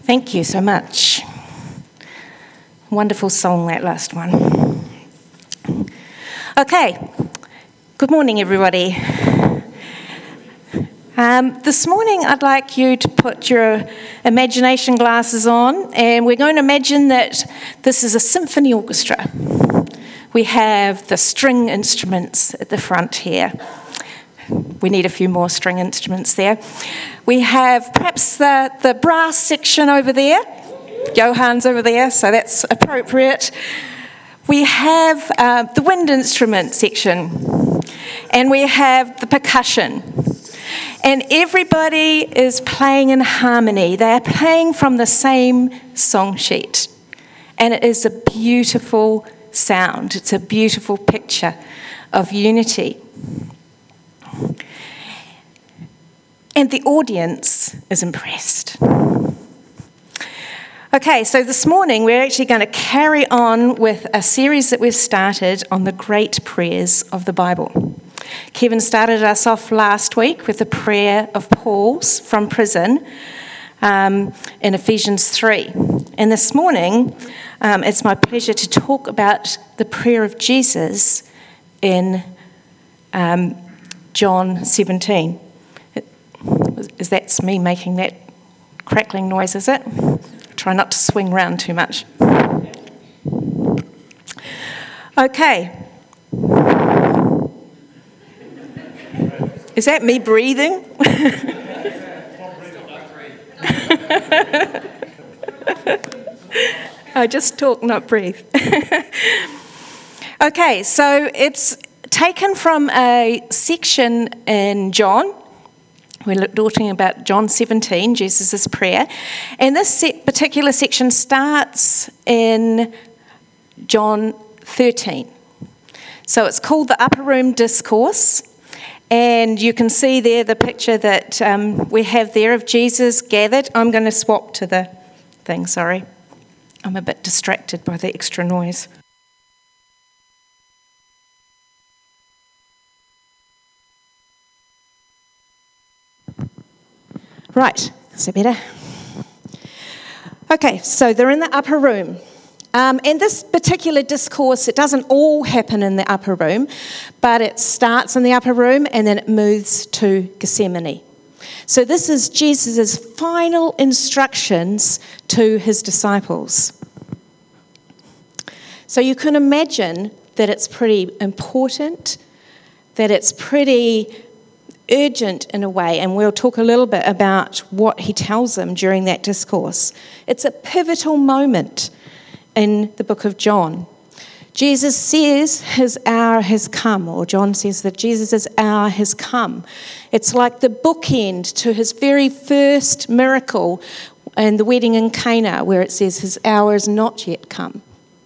Thank you so much. Wonderful song, that last one. Okay, good morning, everybody. This morning I'd like you to put your imagination glasses on, and we're going to imagine that this is a symphony orchestra. We have the string instruments at the front here. We need a few more string instruments there. We have perhaps the brass section over there. Johan's over there, so that's appropriate. We have the wind instrument section, and we have the percussion. And everybody is playing in harmony. They are playing from the same song sheet. And it is a beautiful sound. It's a beautiful picture of unity. And the audience is impressed. Okay, so this morning we're actually going to carry on with a series that we've started on the great prayers of the Bible. Kevin started us off last week with the prayer of Paul's from prison in Ephesians 3. And this morning, it's my pleasure to talk about the prayer of Jesus in John 17. That's me making that crackling noise, is it? Try not to swing round too much. Okay. Is that me breathing? I just talk, not breathe. Okay, so it's taken from a section in John. We're talking about John 17, Jesus' prayer. And this particular section starts in John 13. So it's called the Upper Room Discourse. And you can see there the picture that we have there of Jesus gathered. I'm going to swap to the thing, sorry. I'm a bit distracted by the extra noise. Right, is that better? Okay, so they're in the upper room. And this particular discourse, it doesn't all happen in the upper room, but it starts in the upper room and then it moves to Gethsemane. So this is Jesus' final instructions to his disciples. So you can imagine that it's pretty important, that it's pretty urgent in a way, and we'll talk a little bit about what he tells them during that discourse. It's a pivotal moment in the book of John. Jesus says his hour has come, or John says that Jesus' hour has come. It's like the bookend to his very first miracle in the wedding in Cana, where it says his hour is not yet come.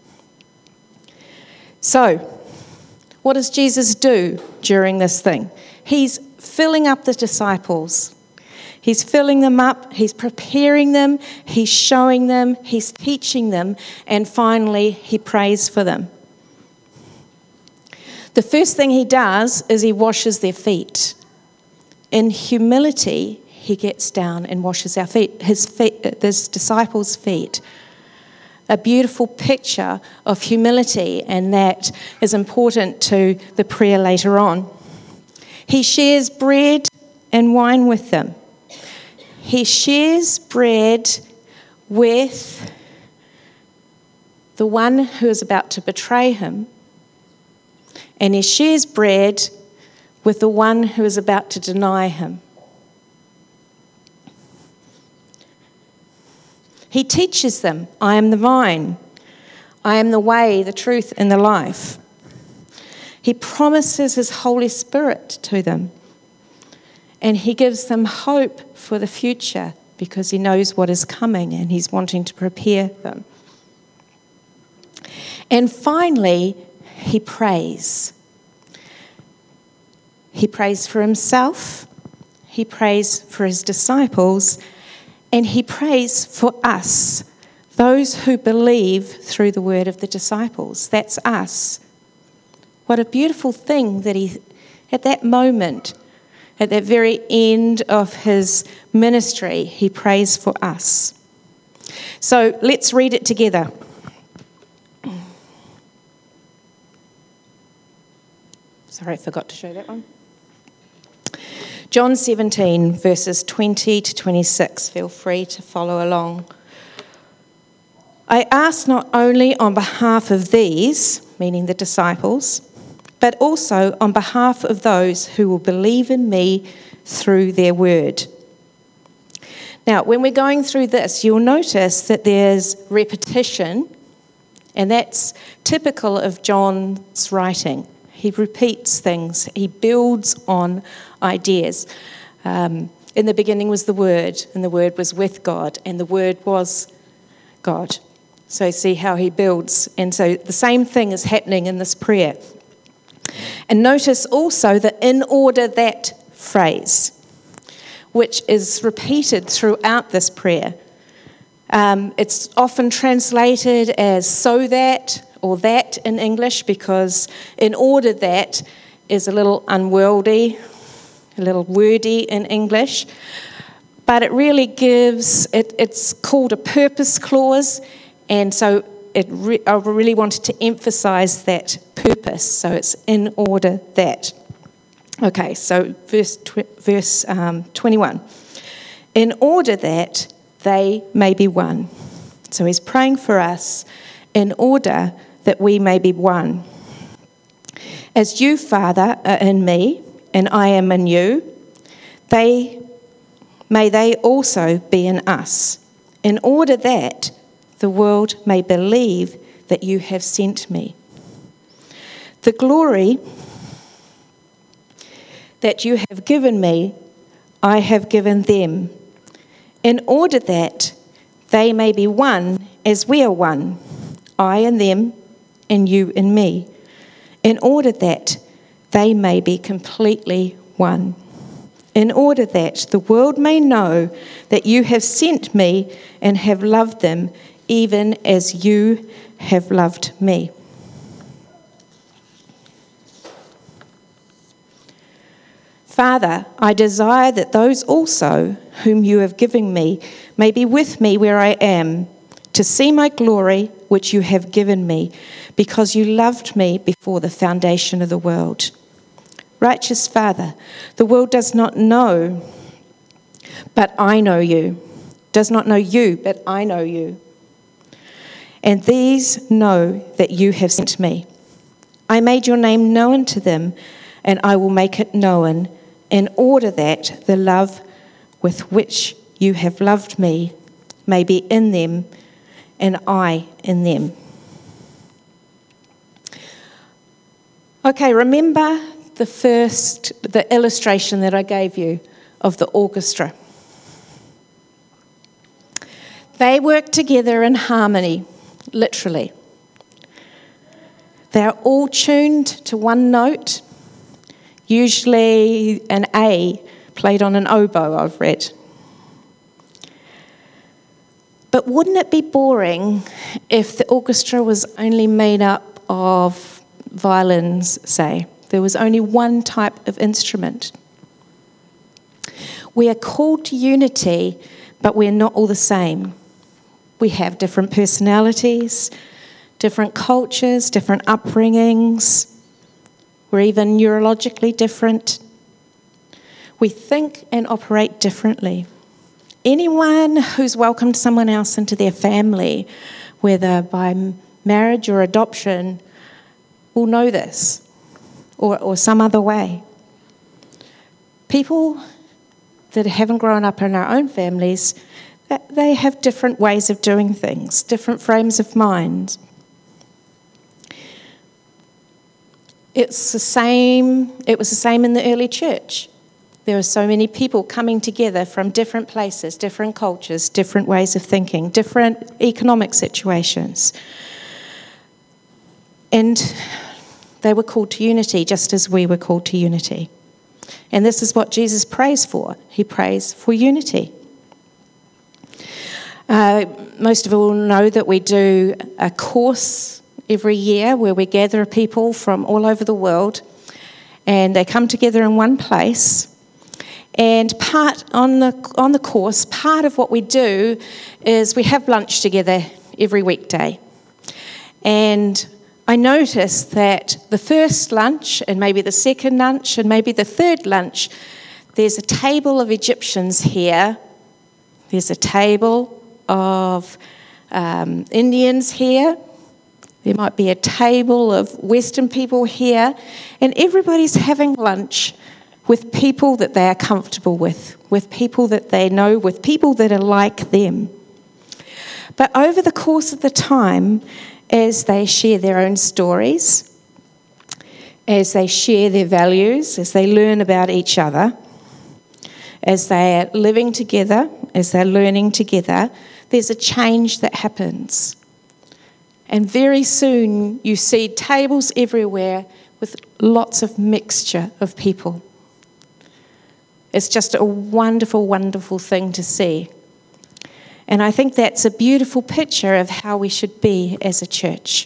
So, what does Jesus do during this thing? He's filling up the disciples. He's filling them up, he's preparing them, he's showing them, he's teaching them, and finally he prays for them. The first thing he does is he washes their feet. In humility, he gets down and washes his disciples' feet. A beautiful picture of humility, and that is important to the prayer later on. He shares bread and wine with them. He shares bread with the one who is about to betray him, and he shares bread with the one who is about to deny him. He teaches them, I am the vine. I am the way, the truth, and the life. He promises his Holy Spirit to them. And he gives them hope for the future because he knows what is coming and he's wanting to prepare them. And finally, he prays. He prays for himself, he prays for his disciples, and he prays for us, those who believe through the word of the disciples. That's us. What a beautiful thing that he, at that moment, at the very end of his ministry, he prays for us. So let's read it together. Sorry, I forgot to show that one. John 17, verses 20 to 26. Feel free to follow along. I ask not only on behalf of these, meaning the disciples, but also on behalf of those who will believe in me through their word. Now, when we're going through this, you'll notice that there's repetition, and that's typical of John's writing. He repeats things. He builds on ideas. In the beginning was the Word, and the Word was with God, and the Word was God. So see how he builds. And so the same thing is happening in this prayer. And notice also the "in order that" phrase, which is repeated throughout this prayer. It's often translated as "so that" or "that" in English, because "in order that" is a little unwieldy, a little wordy in English. But it really it's called a purpose clause, and so I really wanted to emphasize that purpose. So it's "in order that." Okay, so verse 21. In order that they may be one. So he's praying for us in order that we may be one. As you, Father, are in me, and I am in you, may they also be in us, in order that the world may believe that you have sent me. The glory that you have given me, I have given them, in order that they may be one as we are one, I and them, and you and me, in order that they may be completely one, in order that the world may know that you have sent me and have loved them even as you have loved me. Father, I desire that those also whom you have given me may be with me where I am, to see my glory which you have given me, because you loved me before the foundation of the world. Righteous Father, the world does not know, but I know you. Does not know you, but I know you. And these know that you have sent me. I made your name known to them, and I will make it known, in order that the love with which you have loved me may be in them, and I in them. Okay, remember the illustration that I gave you of the orchestra. They work together in harmony, literally. They're all tuned to one note, usually an A played on an oboe, I've read. But wouldn't it be boring if the orchestra was only made up of violins, say? There was only one type of instrument. We are called to unity, but we're not all the same. We have different personalities, different cultures, different upbringings. We're even neurologically different. We think and operate differently. Anyone who's welcomed someone else into their family, whether by marriage or adoption, will know this, or some other way. People that haven't grown up in our own families, they have different ways of doing things, different frames of mind. It was the same in the early church. There were so many people coming together from different places, different cultures, different ways of thinking, different economic situations. And they were called to unity, just as we were called to unity. And this is what Jesus prays for. He prays for unity. Most of you will know that we do a course every year where we gather people from all over the world, and they come together in one place, And part on the course, part of what we do is we have lunch together every weekday. And I noticed that the first lunch and maybe the second lunch and maybe the third lunch, there's a table of Egyptians here. There's a table of Indians here. There might be a table of Western people here. And everybody's having lunch with people that they are comfortable with people that they know, with people that are like them. But over the course of the time, as they share their own stories, as they share their values, as they learn about each other, as they are living together, as they're learning together, there's a change that happens. And very soon you see tables everywhere with lots of mixture of people. It's just a wonderful, wonderful thing to see. And I think that's a beautiful picture of how we should be as a church.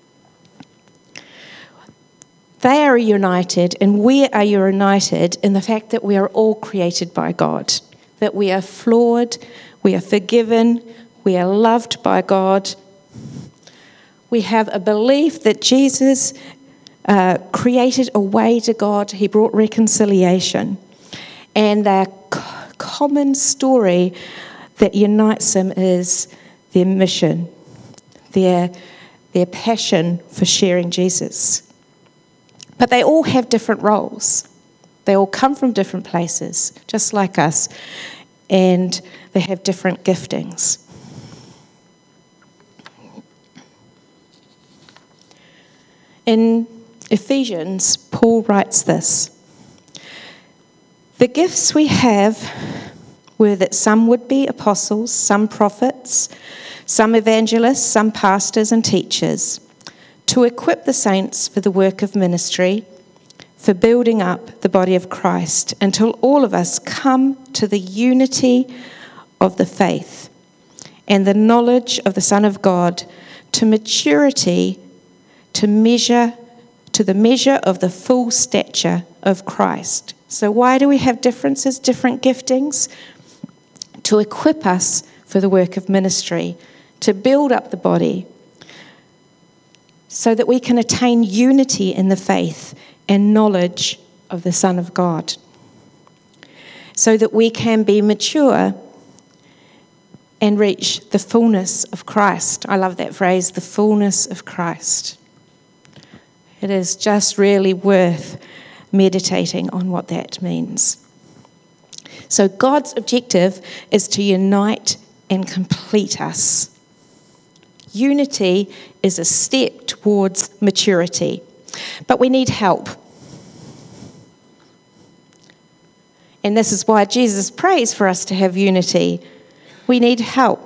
They are united, and we are united in the fact that we are all created by God, that we are flawed, we are forgiven, we are loved by God. We have a belief that Jesus created a way to God. He brought reconciliation. And their common story that unites them is their mission, their passion for sharing Jesus. But they all have different roles. They all come from different places, just like us, and they have different giftings. In Ephesians, Paul writes this: "The gifts we have were that some would be apostles, some prophets, some evangelists, some pastors and teachers, to equip the saints for the work of ministry, for building up the body of Christ, until all of us come to the unity of the faith and the knowledge of the Son of God, to maturity, to the measure of the full stature of Christ." So why do we have differences, different giftings? To equip us for the work of ministry, to build up the body, so that we can attain unity in the faith and knowledge of the Son of God, so that we can be mature and reach the fullness of Christ. I love that phrase, the fullness of Christ. It is just really worth meditating on what that means. So God's objective is to unite and complete us. Unity is a step towards maturity, but we need help. And this is why Jesus prays for us to have unity. We need help.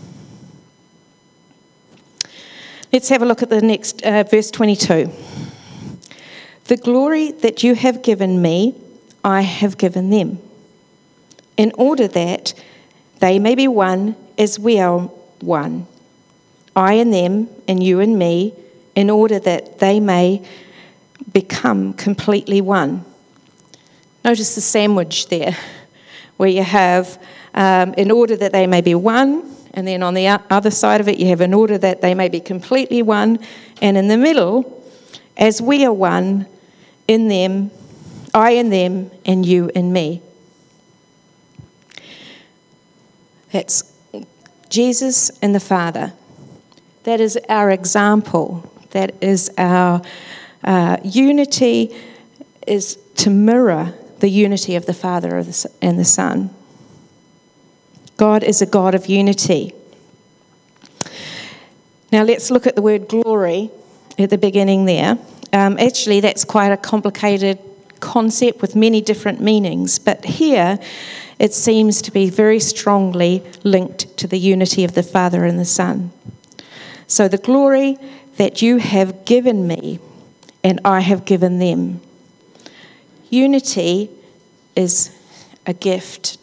Let's have a look at the next verse 22. "The glory that you have given me, I have given them, in order that they may be one as we are one. I and them, and you and me, in order that they may become completely one." Notice the sandwich there, where you have in order that they may be one, and then on the other side of it you have in order that they may be completely one, and in the middle, as we are one, in them, I and them, and you and me. That's Jesus and the Father. That is our example. That is our unity, is to mirror the unity of the Father and the Son. God is a God of unity. Now let's look at the word glory at the beginning there. Actually, that's quite a complicated concept with many different meanings, but here it seems to be very strongly linked to the unity of the Father and the Son. So the glory that you have given me, and I have given them. Unity is a gift.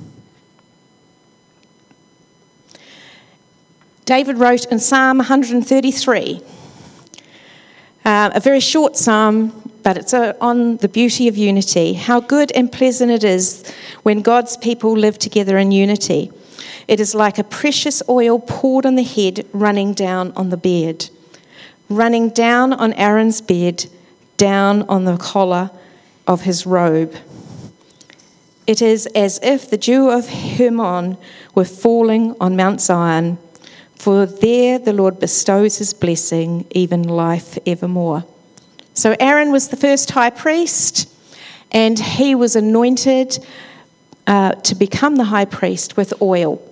David wrote in Psalm 133, a very short psalm, but it's on the beauty of unity. How good and pleasant it is when God's people live together in unity. It is like a precious oil poured on the head, running down on the beard, running down on Aaron's beard, down on the collar of his robe. It is as if the dew of Hermon were falling on Mount Zion, for there the Lord bestows his blessing, even life evermore. So Aaron was the first high priest, and he was anointed to become the high priest with oil.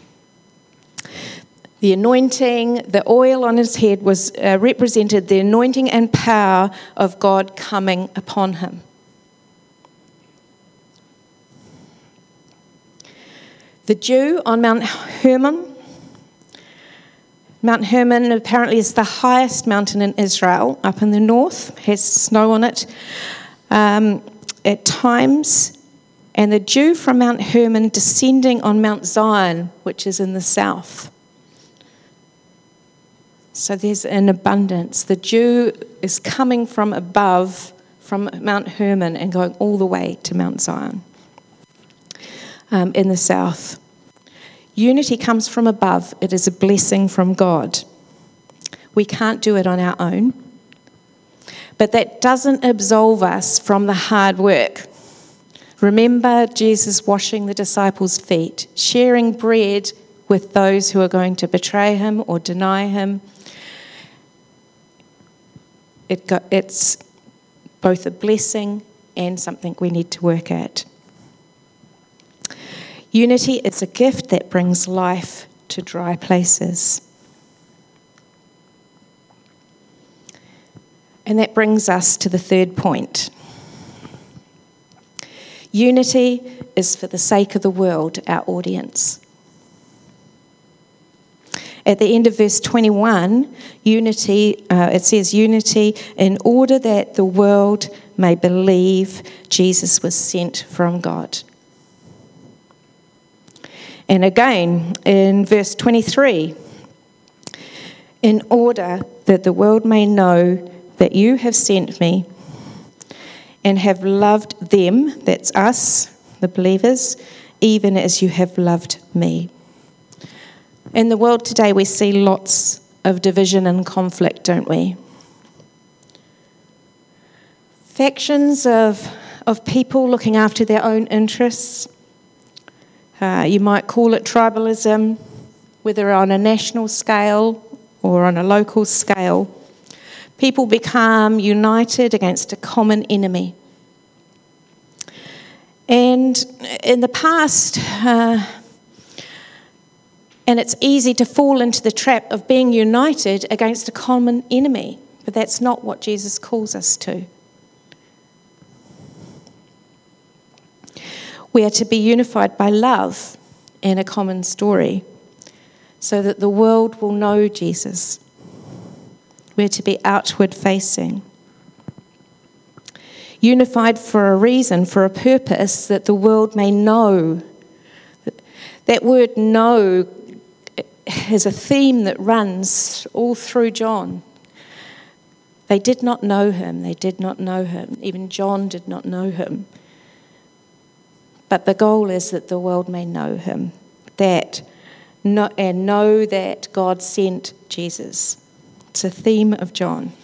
The anointing, the oil on his head was represented the anointing and power of God coming upon him. The dew on Mount Hermon. Mount Hermon apparently is the highest mountain in Israel, up in the north, has snow on it at times. And the dew from Mount Hermon descending on Mount Zion, which is in the south. So there's an abundance. The dew is coming from above, from Mount Hermon, and going all the way to Mount Zion in the south. Unity comes from above. It is a blessing from God. We can't do it on our own. But that doesn't absolve us from the hard work. Remember Jesus washing the disciples' feet, sharing bread with those who are going to betray him or deny him. It's both a blessing and something we need to work at. Unity is a gift that brings life to dry places. And that brings us to the third point. Unity is for the sake of the world, our audience. At the end of verse 21, it says unity in order that the world may believe Jesus was sent from God. And again, in verse 23, in order that the world may know that you have sent me and have loved them, that's us, the believers, even as you have loved me. In the world today, we see lots of division and conflict, don't we? Factions of people looking after their own interests. You might call it tribalism, whether on a national scale or on a local scale. People become united against a common enemy. And in the past, and it's easy to fall into the trap of being united against a common enemy, but that's not what Jesus calls us to. We are to be unified by love and a common story so that the world will know Jesus. We're to be outward facing. Unified for a reason, for a purpose, that the world may know. That word know is a theme that runs all through John. They did not know him. They did not know him. Even John did not know him. But the goal is that the world may know him, and know that God sent Jesus. It's a theme of John.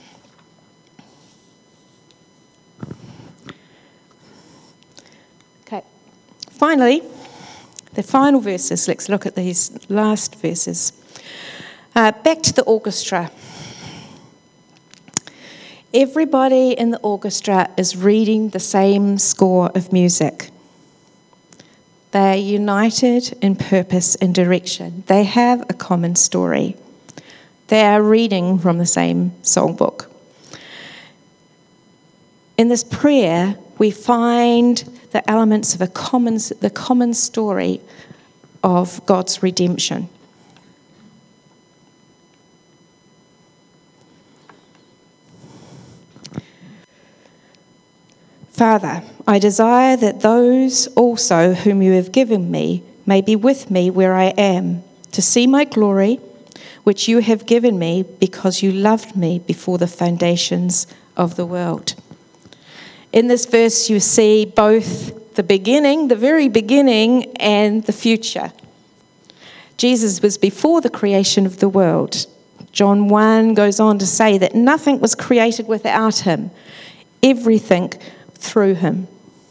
Okay. Finally, the final verses. Let's look at these last verses. Back to the orchestra. Everybody in the orchestra is reading the same score of music. They are united in purpose and direction. They have a common story. They are reading from the same songbook. In this prayer, we find the elements of the common story of God's redemption. Father, I desire that those also whom you have given me may be with me where I am, to see my glory, which you have given me because you loved me before the foundations of the world. In this verse, you see both the beginning, the very beginning, and the future. Jesus was before the creation of the world. John 1 goes on to say that nothing was created without him, everything through him.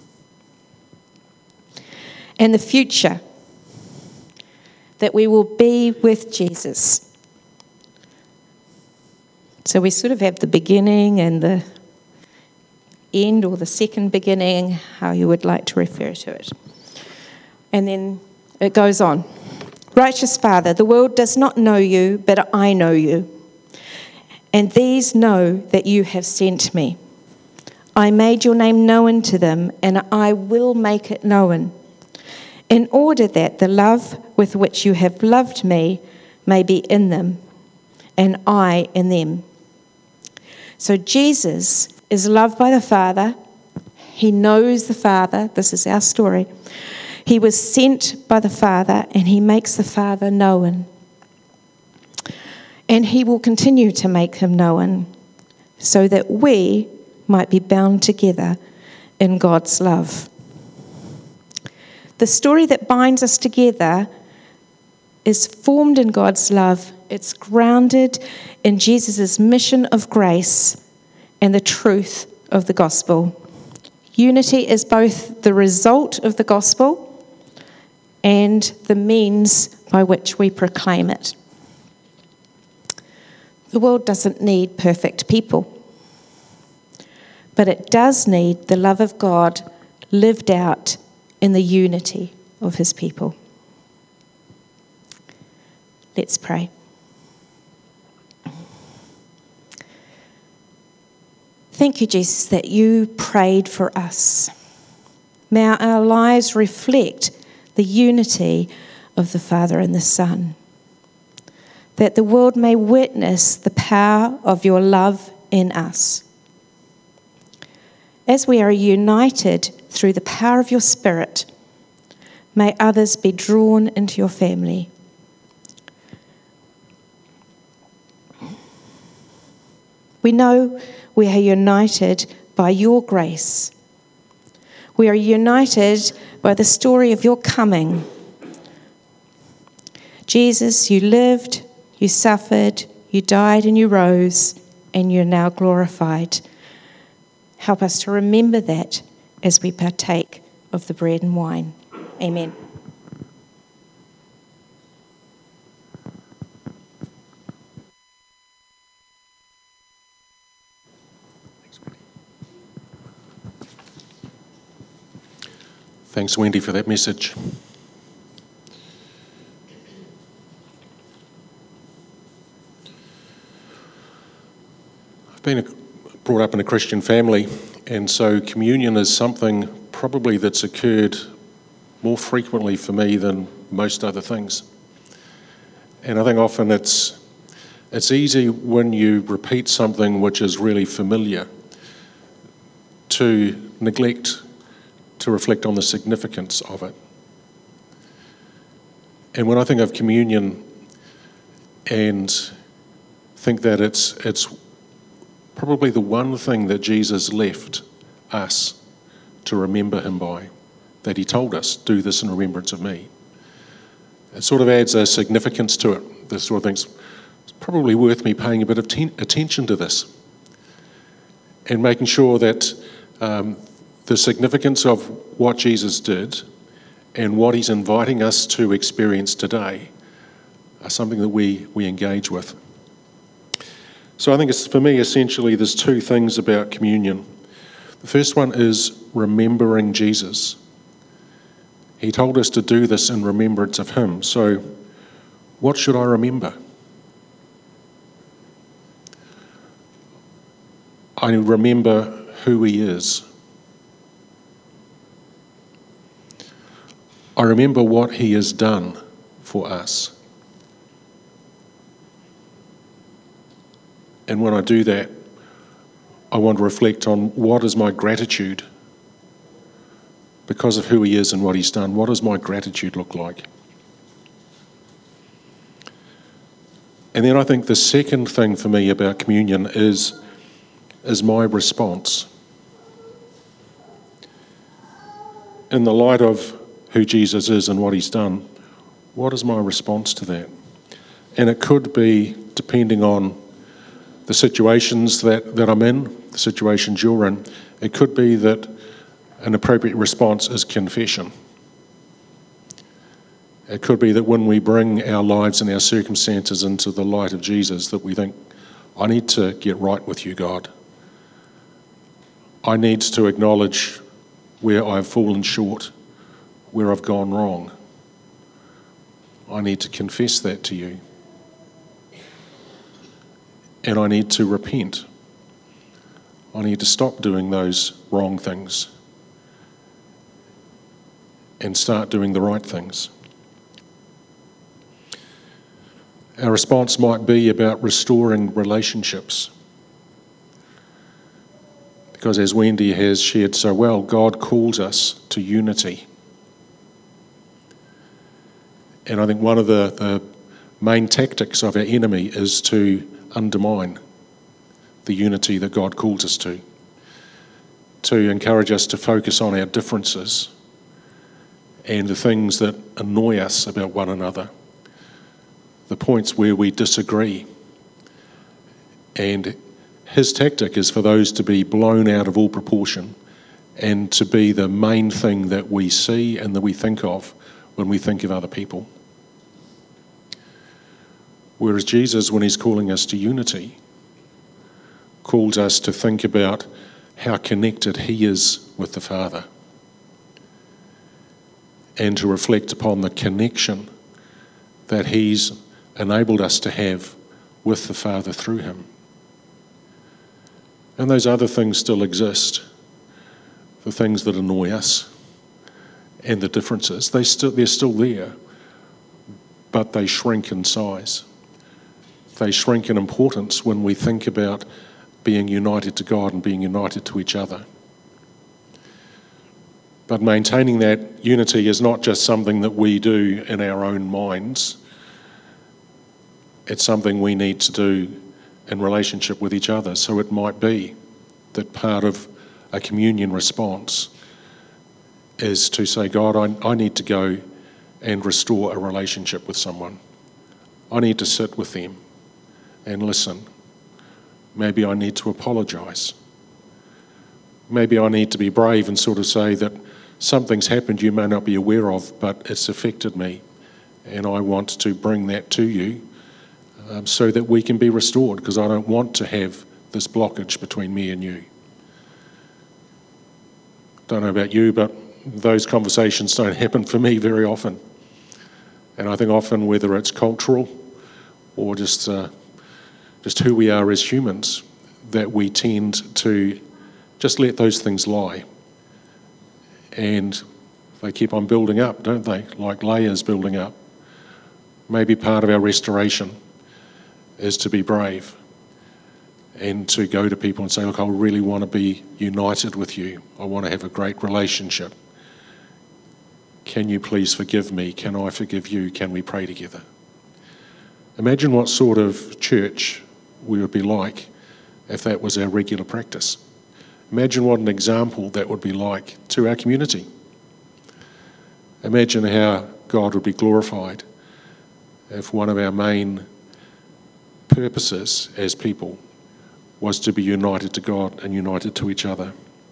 And the future, that we will be with Jesus. So we sort of have the beginning and the end, or the second beginning, how you would like to refer to it. And then it goes on. Righteous Father, the world does not know you, but I know you. And these know that you have sent me. I made your name known to them, and I will make it known, in order that the love with which you have loved me may be in them, and I in them. So Jesus is loved by the Father. He knows the Father. This is our story. He was sent by the Father, and he makes the Father known. And he will continue to make him known, so that we might be bound together in God's love. The story that binds us together is formed in God's love. It's grounded in Jesus' mission of grace and the truth of the gospel. Unity is both the result of the gospel and the means by which we proclaim it. The world doesn't need perfect people, but it does need the love of God lived out in the unity of his people. Let's pray. Thank you, Jesus, that you prayed for us. May our lives reflect the unity of the Father and the Son, that the world may witness the power of your love in us. As we are united through the power of your Spirit, may others be drawn into your family. We know we are united by your grace. We are united by the story of your coming. Jesus, you lived, you suffered, you died, and you rose, and you're now glorified. Help us to remember that as we partake of the bread and wine. Amen. Thanks, Wendy, for that message. I've been brought up in a Christian family, and so communion is something probably that's occurred more frequently for me than most other things. And I think often it's easy when you repeat something which is really familiar to neglect to reflect on the significance of it. And when I think of communion and think that it's probably the one thing that Jesus left us to remember him by, that he told us, do this in remembrance of me. It sort of adds a significance to it. This sort of thing's it's probably worth me paying a bit of attention to this and making sure that the significance of what Jesus did and what he's inviting us to experience today are something that we engage with. So I think it's, for me, essentially, there's two things about communion. The first one is remembering Jesus. He told us to do this in remembrance of him. So what should I remember? I remember who he is. I remember what he has done for us. And when I do that, I want to reflect on what is my gratitude because of who he is and what he's done. What does my gratitude look like? And then I think the second thing for me about communion is my response. in the light of who Jesus is and what he's done, what is my response to that? And it could be, depending on the situations that I'm in, the situations you're in, it could be that an appropriate response is confession. It could be that when we bring our lives and our circumstances into the light of Jesus, that we think, I need to get right with you, God. I need to acknowledge where I've fallen short, where I've gone wrong. I need to confess that to you. And I need to repent. I need to stop doing those wrong things and start doing the right things. Our response might be about restoring relationships. Because as Wendy has shared so well, God calls us to unity. And I think one of the main tactics of our enemy is to undermine the unity that God calls us to encourage us to focus on our differences and the things that annoy us about one another, the points where we disagree. And his tactic is for those to be blown out of all proportion and to be the main thing that we see and that we think of when we think of other people. Whereas Jesus, when he's calling us to unity, calls us to think about how connected he is with the Father and to reflect upon the connection that he's enabled us to have with the Father through him. And those other things still exist, the things that annoy us and the differences, they're still there, but they shrink in size. They shrink in importance when we think about being united to God and being united to each other. But maintaining that unity is not just something that we do in our own minds. It's something we need to do in relationship with each other. So it might be that part of a communion response is to say, God, I need to go and restore a relationship with someone. I need to sit with them and listen. Maybe I need to apologise. Maybe I need to be brave and sort of say that something's happened you may not be aware of, but it's affected me, and I want to bring that to you so that we can be restored, because I don't want to have this blockage between me and you. Don't know about you, but those conversations don't happen for me very often. And I think often, whether it's cultural or just who we are as humans, that we tend to just let those things lie. And they keep on building up, don't they? Like layers building up. Maybe part of our restoration is to be brave and to go to people and say, look, I really want to be united with you. I want to have a great relationship. Can you please forgive me? Can I forgive you? Can we pray together? Imagine what sort of church we would be like if that was our regular practice. Imagine what an example that would be like to our community. Imagine how God would be glorified if one of our main purposes as people was to be united to God and united to each other.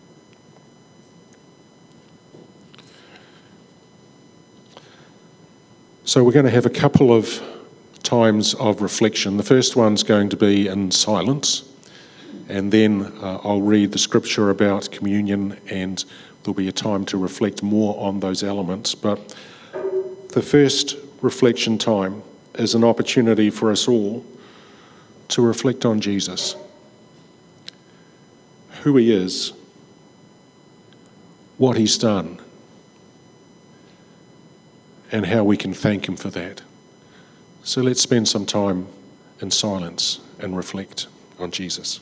So we're going to have a couple of times of reflection. The first one's going to be in silence, and then I'll read the scripture about communion, and there'll be a time to reflect more on those elements. But the first reflection time is an opportunity for us all to reflect on Jesus, who he is, what he's done, and how we can thank him for that. So let's spend some time in silence and reflect on Jesus.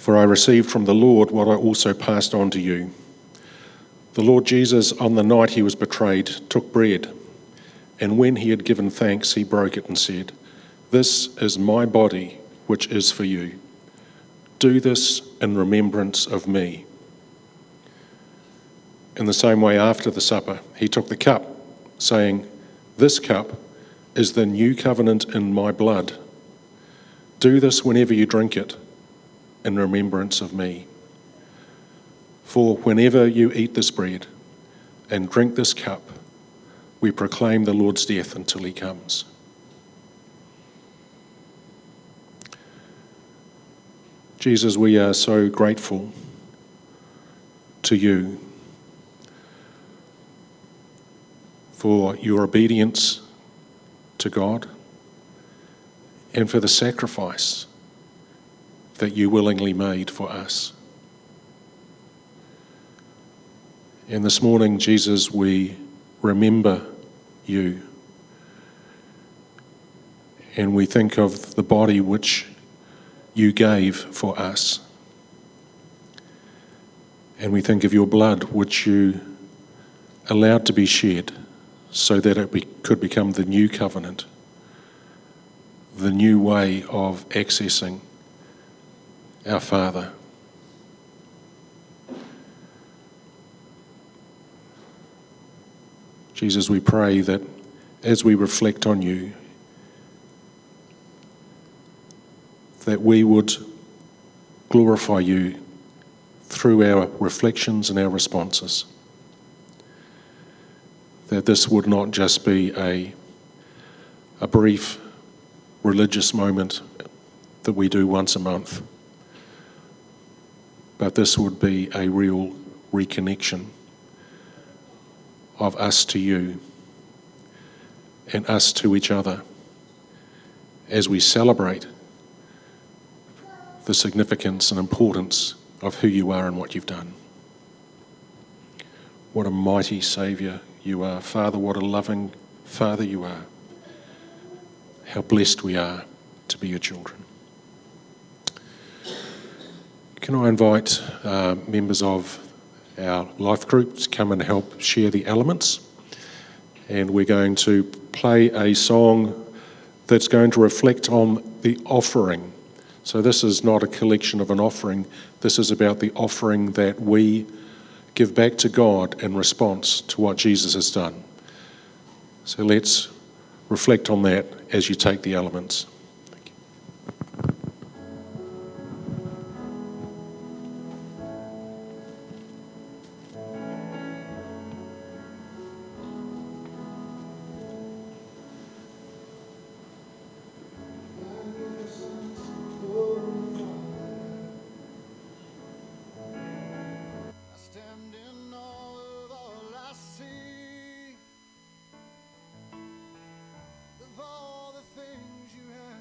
For I received from the Lord what I also passed on to you. The Lord Jesus, on the night he was betrayed, took bread, and when he had given thanks, he broke it and said, "This is my body, which is for you. Do this in remembrance of me." In the same way, after the supper, he took the cup, saying, "This cup is the new covenant in my blood. Do this whenever you drink it, in remembrance of me. For whenever you eat this bread and drink this cup, we proclaim the Lord's death until he comes." Jesus, we are so grateful to you for your obedience to God and for the sacrifice that you willingly made for us. And this morning, Jesus, we remember you, and we think of the body which you gave for us, and we think of your blood which you allowed to be shed so that it could become the new covenant, the new way of accessing our Father. Jesus, we pray that as we reflect on you, that we would glorify you through our reflections and our responses. That this would not just be a brief religious moment that we do once a month, but this would be a real reconnection of us to you and us to each other as we celebrate the significance and importance of who you are and what you've done. What a mighty Saviour you are. Father, what a loving Father you are. How blessed we are to be your children. Can I invite members of our life group to come and help share the elements? And we're going to play a song that's going to reflect on the offering. So this is not a collection of an offering. This is about the offering that we give back to God in response to what Jesus has done. So let's reflect on that as you take the elements. Thank you. All the things you have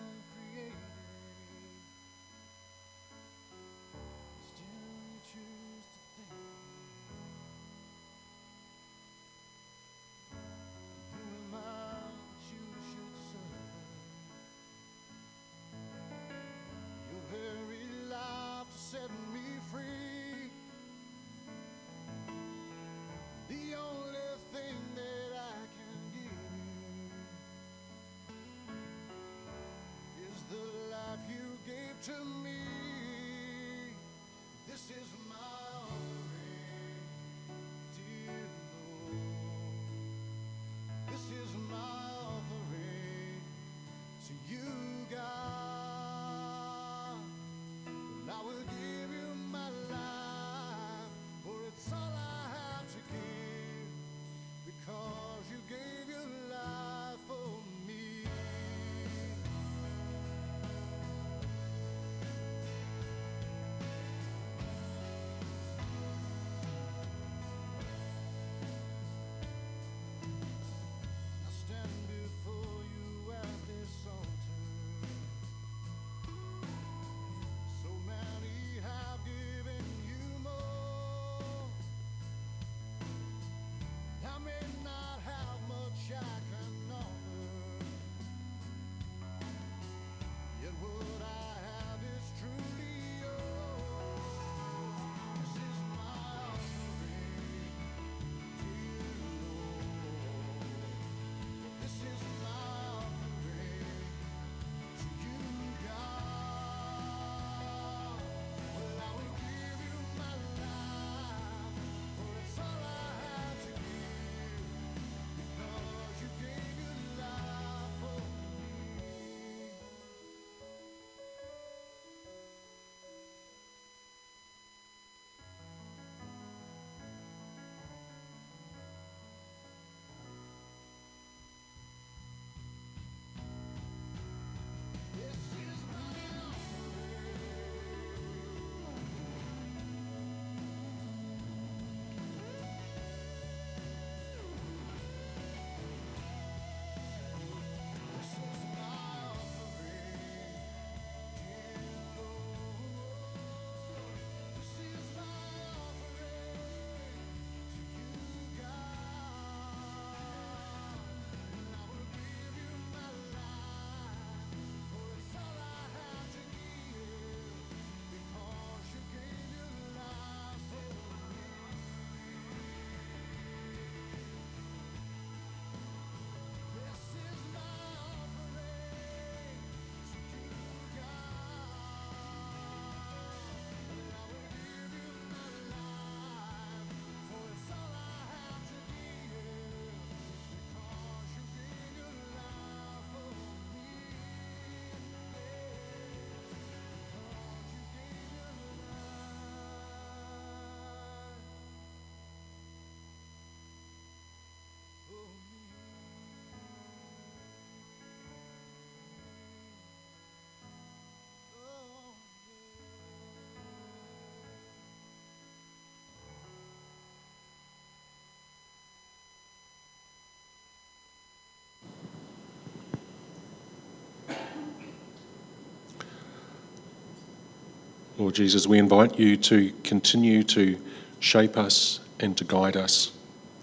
Lord Jesus, we invite you to continue to shape us and to guide us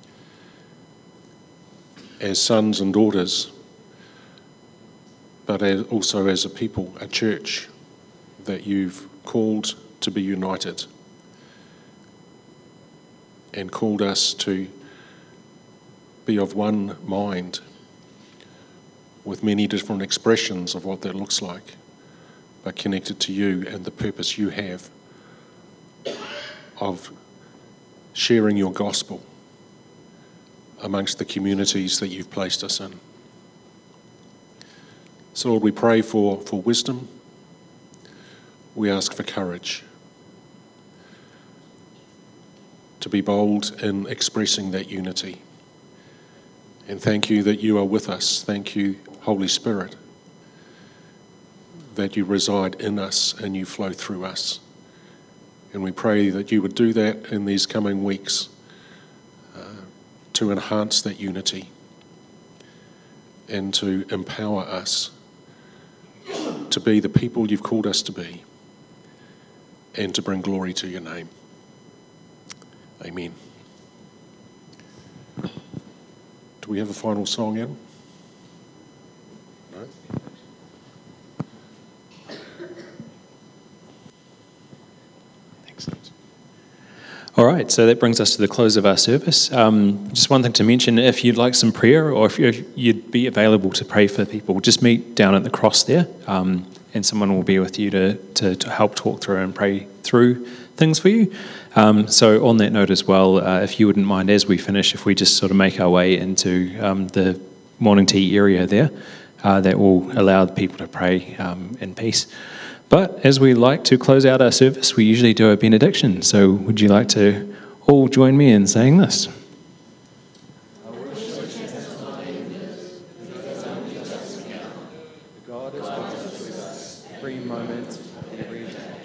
as sons and daughters, but also as a people, a church that you've called to be united and called us to be of one mind with many different expressions of what that looks like, but connected to you and the purpose you have of sharing your gospel amongst the communities that you've placed us in. So Lord, we pray for wisdom. We ask for courage to be bold in expressing that unity. And thank you that you are with us. Thank you, Holy Spirit, that you reside in us and you flow through us. And we pray that you would do that in these coming weeks to enhance that unity and to empower us to be the people you've called us to be and to bring glory to your name. Amen. Do we have a final song, Adam? No? Excellent. All right, so that brings us to the close of our service. Just one thing to mention, if you'd like some prayer or if you'd be available to pray for people, just meet down at the cross there and someone will be with you to help talk through and pray through things for you. So on that note as well, if you wouldn't mind, as we finish, if we just sort of make our way into the morning tea area there, that will allow people to pray in peace. But as we like to close out our service, we usually do a benediction. So would you like to all join me in saying this? God is with us every moment, every day.